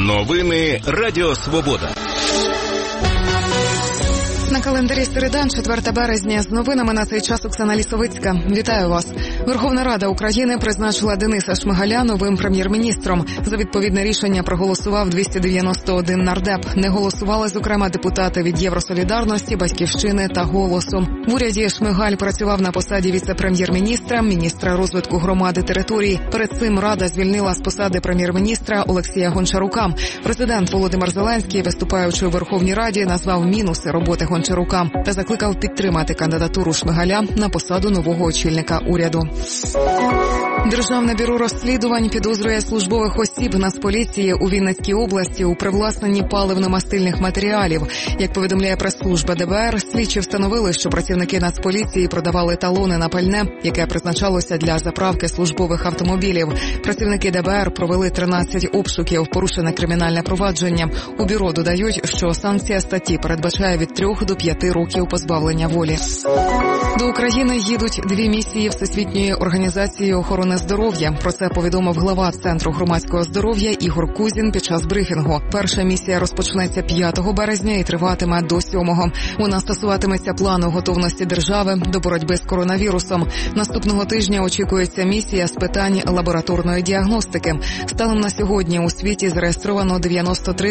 Новини Радіо Свобода. На календарі середа, 4 березня. З новинами на цей час Оксана Лісовицька. Вітаю вас. Верховна Рада України призначила Дениса Шмигаля новим прем'єр-міністром. За відповідне рішення проголосував 291 нардеп. Не голосували, зокрема, депутати від Євросолідарності, Батьківщини та Голосу. В уряді Шмигаль працював на посаді віце-прем'єр-міністра, міністра розвитку громади території. Перед цим Рада звільнила з посади прем'єр-міністра Олексія Гончарука. Президент Володимир Зеленський, виступаючи у Верховній Раді, назвав мінуси роботи Гончарука та закликав підтримати кандидатуру Шмигаля на посаду нового очільника уряду. Державне бюро розслідувань підозрює службових осіб Нацполіції у Вінницькій області у привласненні паливно-мастильних матеріалів. Як повідомляє прес-служба ДБР, слідчі встановили, що працівники Нацполіції продавали талони на пальне, яке призначалося для заправки службових автомобілів. Працівники ДБР провели 13 обшуків, порушене кримінальне провадження. У бюро додають, що санкція статті передбачає від 3 до 5 років позбавлення волі. До України їдуть 2 місії Всесвітньої організації охорони здоров'я. Про це повідомив глава Центру громадського здоров'я Ігор Кузін під час брифінгу. Перша місія розпочнеться 5 березня і триватиме до 7-го. Вона стосуватиметься плану готовності держави до боротьби з коронавірусом. Наступного тижня очікується місія з питань лабораторної діагностики. Станом на сьогодні у світі зареєстровано 93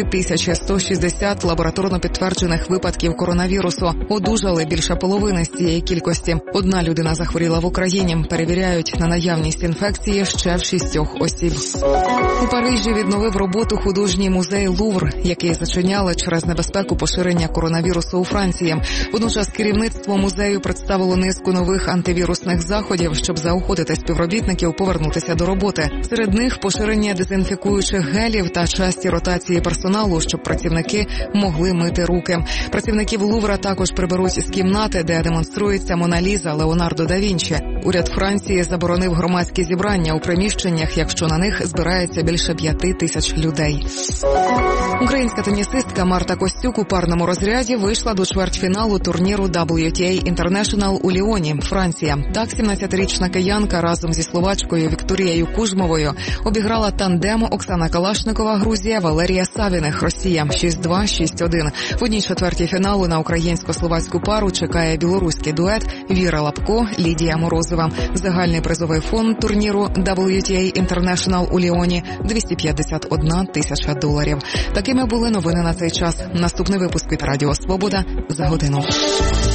160 лабораторно підтверджених випадків коронавірусу. Одужали більше половини з цієї кількості. Одна людина захворіла в Україні. Перевіряють на наявність інфекції ще в 6 осіб. У Парижі відновив роботу художній музей Лувр, який зачиняли через небезпеку поширення коронавірусу у Франції. Водночас керівництво музею представило низку нових антивірусних заходів, щоб заохотити співробітників повернутися до роботи. Серед них поширення дезінфікуючих гелів та часті ротації персоналу, щоб працівники могли мити руки. Працівників Лувра також приберуть з кімнати, де демонструється Мона Ліза Леонардо да Вінчі. Уряд Франції заборонив громадські зібрання у приміщеннях, якщо на них збирається більше 5 тисяч людей. Українська тенісистка Марта Костюк у парному розряді вийшла до чвертьфіналу турніру WTA International у Ліоні, Франція. Так, 17-річна киянка разом зі словачкою Вікторією Кужмовою обіграла тандем Оксана Калашникова, Грузія, Валерія Савіних, Росія, 6-2, 6-1. В одній четвертій фіналу на українсько-словацьку пару чекає білоруський дует Віра Лапко, Лідія Морозова. Загальний призовий фонд турніру WTA International у Ліоні – $251 тисяча. Такими були новини на цей час. Наступний випуск від Радіо Свобода за годину.